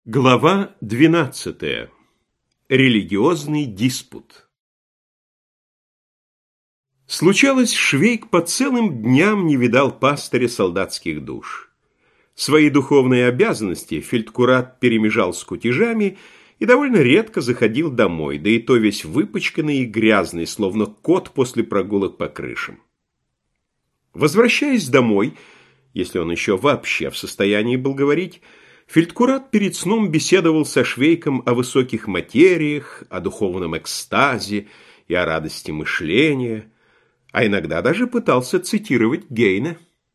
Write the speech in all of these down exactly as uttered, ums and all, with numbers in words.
Глава двенадцатая. Религиозный диспут. Случалось, Швейк по целым дням не видал пастыря солдатских душ. Свои духовные обязанности фельдкурат перемежал с кутежами и довольно редко заходил домой, да и то весь выпачканный и грязный, словно кот после прогулок по крышам. Возвращаясь домой, если он еще вообще в состоянии был говорить, фельдкурат перед сном беседовал со Швейком о высоких материях, о духовном экстазе и о радости мышления, а иногда даже пытался цитировать Гейне.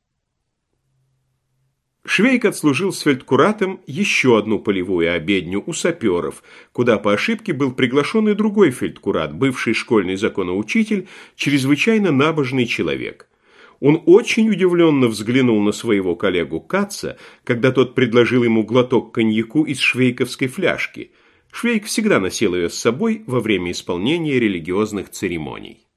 Швейк отслужил с фельдкуратом еще одну полевую обедню у саперов, куда по ошибке был приглашен и другой фельдкурат, бывший школьный законоучитель, чрезвычайно набожный человек. Он очень удивленно взглянул на своего коллегу Каца, когда тот предложил ему глоток коньяку из швейковской фляжки. Швейк всегда носил ее с собой во время исполнения религиозных церемоний.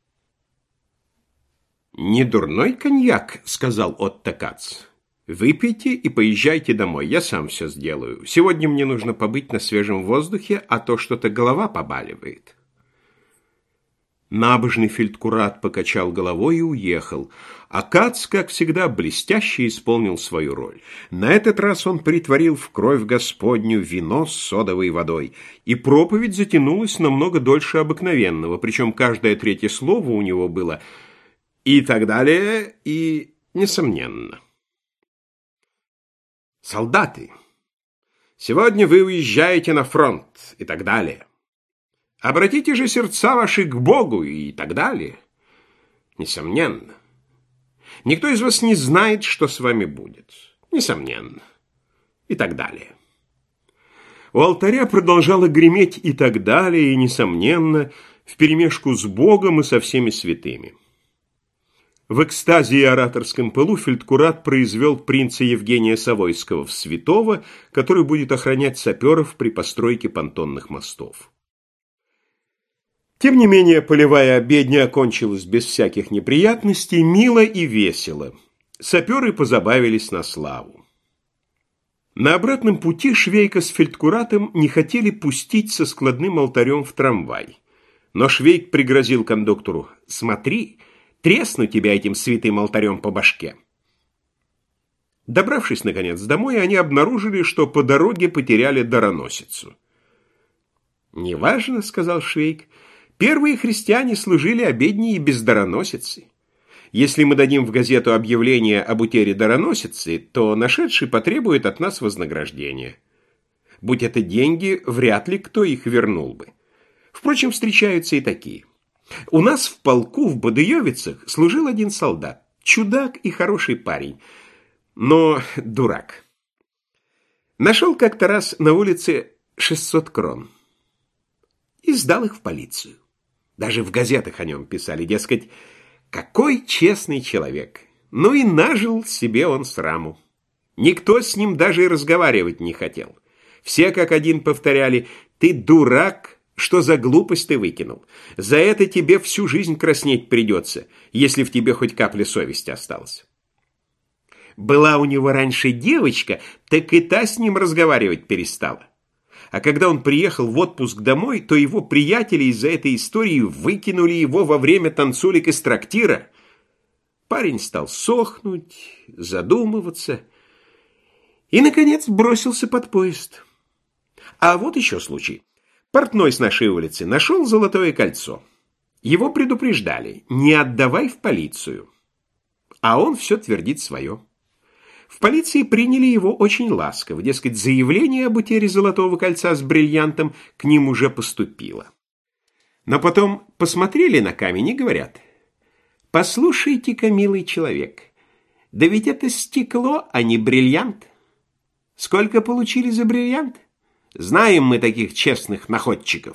«Не дурной коньяк», — сказал Отто Кац. «Выпейте и поезжайте домой, я сам все сделаю. Сегодня мне нужно побыть на свежем воздухе, а то что-то голова побаливает». Набожный фельдкурат покачал головой и уехал, а Кац, как всегда, блестяще исполнил свою роль. На этот раз он притворил в кровь Господню вино с содовой водой, и проповедь затянулась намного дольше обыкновенного, причем каждое третье слово у него было и так далее, и несомненно. «Солдаты, сегодня вы уезжаете на фронт» и так далее. «Обратите же сердца ваши к Богу» и так далее. Несомненно. Никто из вас не знает, что с вами будет. Несомненно. И так далее. У алтаря продолжало греметь и так далее, и несомненно, вперемешку с Богом и со всеми святыми. В экстазе и ораторском пылу фельдкурат произвел принца Евгения Савойского в святого, который будет охранять саперов при постройке понтонных мостов. Тем не менее, полевая обедня окончилась без всяких неприятностей, мило и весело. Саперы позабавились на славу. На обратном пути Швейка с фельдкуратом не хотели пустить со складным алтарем в трамвай. Но Швейк пригрозил кондуктору: «Смотри, тресну тебя этим святым алтарем по башке». Добравшись, наконец, домой, они обнаружили, что по дороге потеряли дароносицу. «Неважно», — сказал Швейк, — «первые христиане служили обедни и без дароносицы. Если мы дадим в газету объявление об утере дароносицы, то нашедший потребует от нас вознаграждения. Будь это деньги, вряд ли кто их вернул бы. Впрочем, встречаются и такие. У нас в полку в Бодыевицах служил один солдат, чудак и хороший парень, но дурак. Нашел как-то раз на улице шестьсот крон и сдал их в полицию. Даже в газетах о нем писали, дескать, какой честный человек. Ну и нажил себе он сраму. Никто с ним даже и разговаривать не хотел. Все как один повторяли: «Ты дурак, что за глупость ты выкинул? За это тебе всю жизнь краснеть придется, если в тебе хоть капля совести осталась». Была у него раньше девочка, так и та с ним разговаривать перестала. А когда он приехал в отпуск домой, то его приятели из-за этой истории выкинули его во время танцулек из трактира. Парень стал сохнуть, задумываться и, наконец, бросился под поезд. А вот еще случай. Портной с нашей улицы нашел золотое кольцо. Его предупреждали: не отдавай в полицию. А он все твердит свое. В полиции приняли его очень ласково, дескать, заявление об утере золотого кольца с бриллиантом к ним уже поступило. Но потом посмотрели на камень и говорят: «Послушайте-ка, милый человек, да ведь это стекло, а не бриллиант. Сколько получили за бриллиант? Знаем мы таких честных находчиков».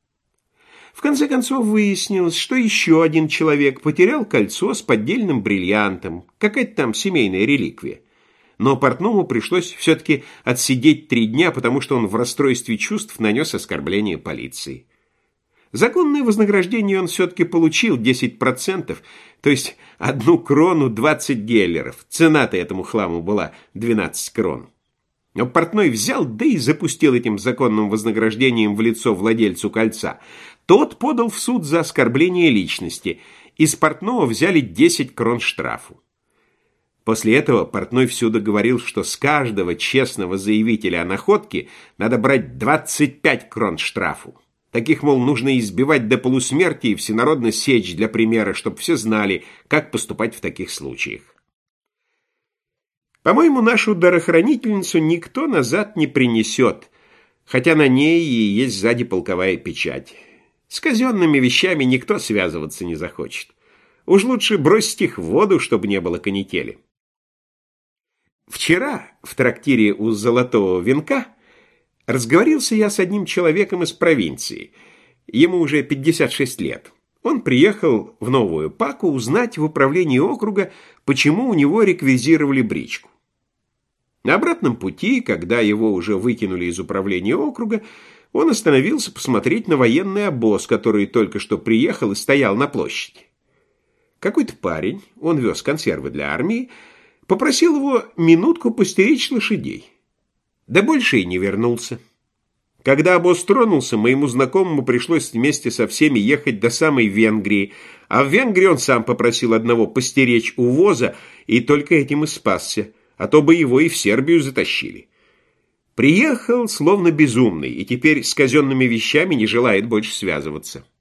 В конце концов выяснилось, что еще один человек потерял кольцо с поддельным бриллиантом, какая-то там семейная реликвия. Но портному пришлось все-таки отсидеть три дня, потому что он в расстройстве чувств нанес оскорбление полиции. Законное вознаграждение он все-таки получил десять процентов, то есть одну крону двадцать геллеров. Цена-то этому хламу была двенадцать крон. Но портной взял, да и запустил этим законным вознаграждением в лицо владельцу кольца. Тот подал в суд за оскорбление личности. Из портного взяли десять крон штрафу. После этого портной всюду говорил, что с каждого честного заявителя о находке надо брать двадцать пять крон штрафу. Таких, мол, нужно избивать до полусмерти и всенародно сечь для примера, чтобы все знали, как поступать в таких случаях. По-моему, нашу дарохранительницу никто назад не принесет, хотя на ней и есть сзади полковая печать. С казенными вещами никто связываться не захочет. Уж лучше бросить их в воду, чтобы не было канители. Вчера в трактире у Золотого Венка разговорился я с одним человеком из провинции. Ему уже пятьдесят шесть лет. Он приехал в Новую Паку узнать в управлении округа, почему у него реквизировали бричку. На обратном пути, когда его уже выкинули из управления округа, он остановился посмотреть на военный обоз, который только что приехал и стоял на площади. Какой-то парень, он вез консервы для армии, попросил его минутку постеречь лошадей. Да больше и не вернулся. Когда обоз тронулся, моему знакомому пришлось вместе со всеми ехать до самой Венгрии, а в Венгрии он сам попросил одного постеречь у воза и только этим и спасся, а то бы его и в Сербию затащили. Приехал словно безумный и теперь с казенными вещами не желает больше связываться.